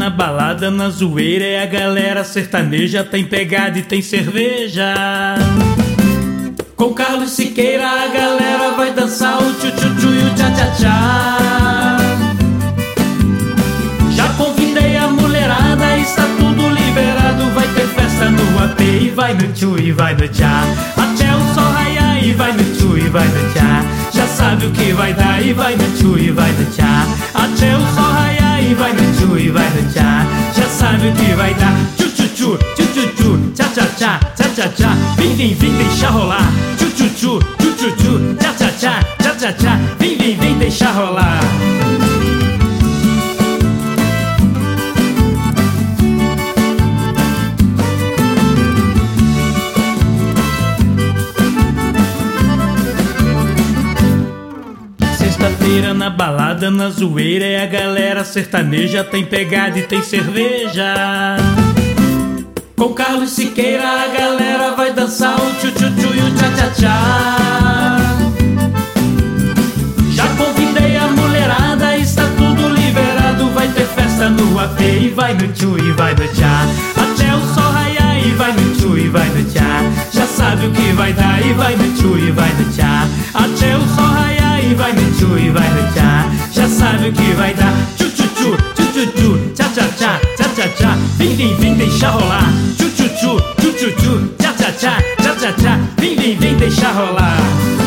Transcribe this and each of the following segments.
na balada, na zoeira, é a galera sertaneja. Tem pegada e tem cerveja. Com Carlos Siqueira a galera vai dançar o tchu-tchu-tchu e o tchá-tchá-tchá. Já convidei a mulherada, está tudo liberado. Vai ter festa no AP e vai no tchu e vai no tchá. Até o sol raiar e vai no tchu e vai no tchá. Já sabe o que vai dar e vai no tchu e vai no tchá. Até o sol raiar e vai no tchu e vai no tchá. Já sabe o que vai dar. Tchu-tchu-tchu, tchu-tchu-tchu, tchá-tchá-tchá, tchá-tchá-tchá. Vem, vem, vem, deixa rolar. Tchu-tchu-tchu, tchu-tchu-tchu, tchá-tchá-tchá, tchá-tchá-tchá. Vem, vem, vem, deixa rolar. Sexta-feira na balada, na zoeira, é a galera sertaneja. Tem pegada e tem cerveja. Com Carlos Siqueira a galera vai dançar o tchu-tchu-tchu e o tchá-tchá-tchá. Já convidei a mulherada, está tudo liberado. Vai ter festa no AP e vai no tchu e vai no tchá. Até o sol raiar e vai no tchu e vai no tchá. Já sabe o que vai dar e vai no tchu e vai no tchá. Até o sol raiar e vai no tchu e vai no tchá. Já sabe o que vai dar. Tchu-tchu-tchu, tchu-tchu-tchu, tchá-tchá-tchá, tchá-tchá-tchá. Vem, vem, vem, deixa rolar. Tchu-tchu-tchu, tchu-tchu-tchu, tchá-tchá-tchá, tchá-tchá-tchá. Vem, vem, vem, deixa rolar.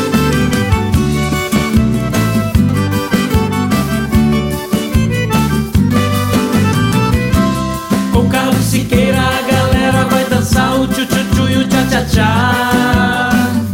Com Carlos Siqueira a galera vai dançar o tchu-tchu-tchu e o tchá-tchá-tchá.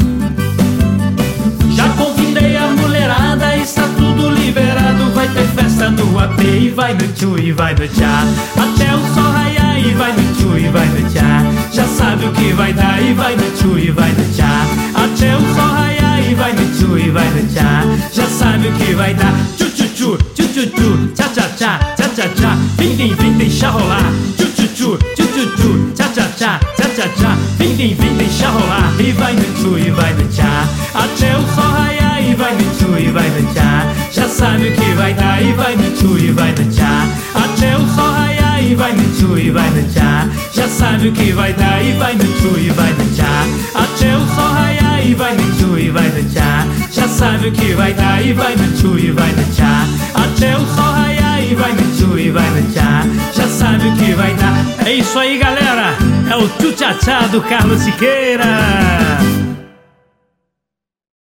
Já convidei a mulherada, está tudo liberado. Vai ter festa no AP e vai no tchu e vai no tchá. Até o sol raiar e vai no tchu e vai no tchá. Já sabe o que vai dar e vai no tchu e vai no tchá. Até o sol raiar e vai no tchu e vai no tchá. Já sabe o que vai dar. Tchu-tchu-tchu, tchu-tchu-tchu, tchá-tchá-tchá, tchá-tchá-tchá. Vem, vem, vem, deixa rolar. Tchu-tchu-tchu, tchu-tchu-tchu, tchá-tchá-tchá, tchá-tchá-tchá. Vem, vem, vem, deixa rolar. E vai no tchu e vai no tchá. Até o sol raiar e vai no tchu e vai no tchá. Já sabe o que vai dar e vai no tchu e vai no tchá. Até o sol raiar e vai no tchu e vai no tchá. Já sabe o que vai dar e vai no tchu e vai no tchá. Até o sol raiar e vai no tchu e vai no tchá. Já sabe o que vai dar e vai no tchu e vai no tchá. Até o sol raiar e vai no tchu e vai no tchá. Já sabe o que vai dar. É isso aí, galera. É o tchu-tchá-tchá do Carlos Siqueira.